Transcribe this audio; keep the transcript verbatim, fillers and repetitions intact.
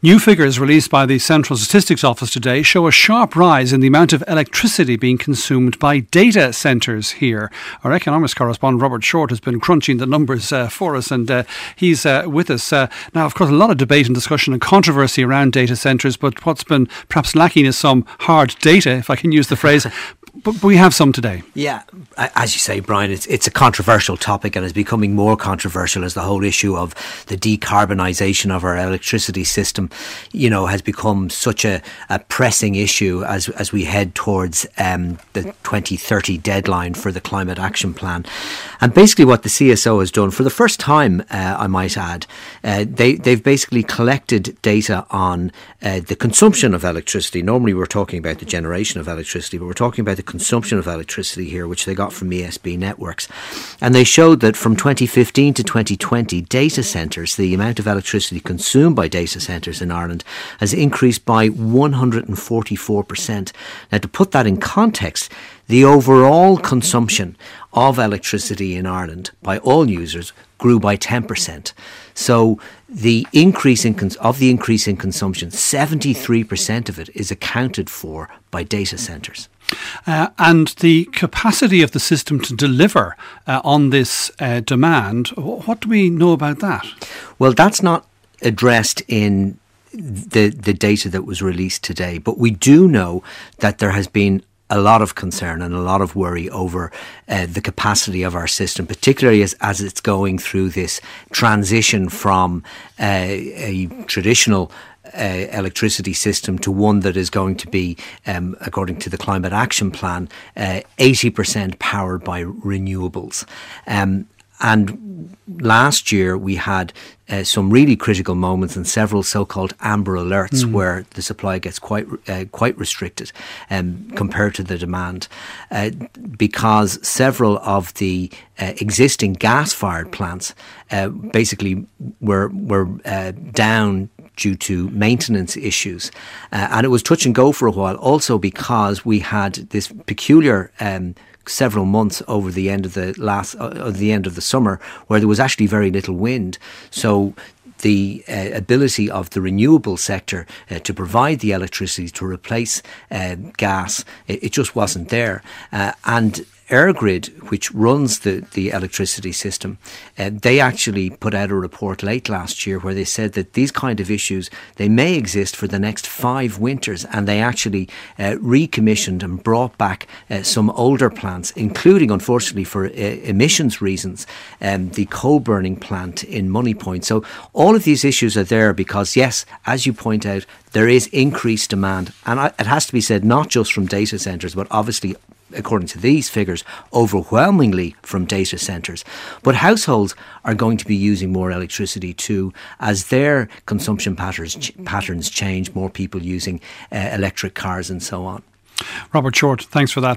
New figures released by the Central Statistics Office today show a sharp rise in the amount of electricity being consumed by data centres here. Our economics correspondent Robert Short has been crunching the numbers uh, for us, and uh, he's uh, with us. Uh, now, of course, a lot of debate and discussion and controversy around data centres, but what's been perhaps lacking is some hard data, if I can use the phrase. But we have some today. Yeah, as you say, Brian, it's it's a controversial topic, and is becoming more controversial as the whole issue of the decarbonisation of our electricity system, you know, has become such a, a pressing issue as as we head towards um, the twenty thirty deadline for the Climate Action Plan. And basically, what the C S O has done for the first time, uh, I might add, uh, they they've basically collected data on uh, the consumption of electricity. Normally, we're talking about the generation of electricity, but we're talking about the consumption of electricity here, which they got from E S B networks. And they showed that from twenty fifteen to twenty twenty, data centres, the amount of electricity consumed by data centres in Ireland, has increased by one hundred forty-four percent. Now, to put that in context, the overall consumption of electricity in Ireland by all users grew by ten percent. So the increase in cons- of the increase in consumption, seventy-three percent of it is accounted for by data centres. Uh, and the capacity of the system to deliver uh, on this uh, demand, what do we know about that? Well, that's not addressed in the the data that was released today, but we do know that there has been a lot of concern and a lot of worry over uh, the capacity of our system, particularly as, as it's going through this transition from uh, a traditional Uh, electricity system to one that is going to be, um, according to the Climate Action Plan, uh, eighty percent powered by renewables. Um, and last year we had uh, some really critical moments and several so-called amber alerts mm. where the supply gets quite uh, quite restricted um, compared to the demand, uh, because several of the uh, existing gas-fired plants uh, basically were were uh, down due to maintenance issues. Uh, and it was touch and go for a while, also because we had this peculiar um, several months over the end of the last, uh, the end of the summer, where there was actually very little wind. So the uh, ability of the renewable sector uh, to provide the electricity to replace uh, gas, it, it just wasn't there. Uh, and EirGrid, which runs the, the electricity system, uh, they actually put out a report late last year where they said that these kind of issues, they may exist for the next five winters, and they actually uh, recommissioned and brought back uh, some older plants, including, unfortunately, for uh, emissions reasons, um, the coal-burning plant in Moneypoint. So all of these issues are there because, yes, as you point out, there is increased demand. And I, it has to be said, not just from data centres, but obviously, according to these figures, overwhelmingly from data centres. But households are going to be using more electricity too, as their consumption patterns ch- patterns change, more people using uh, electric cars and so on. Robert Short, thanks for that.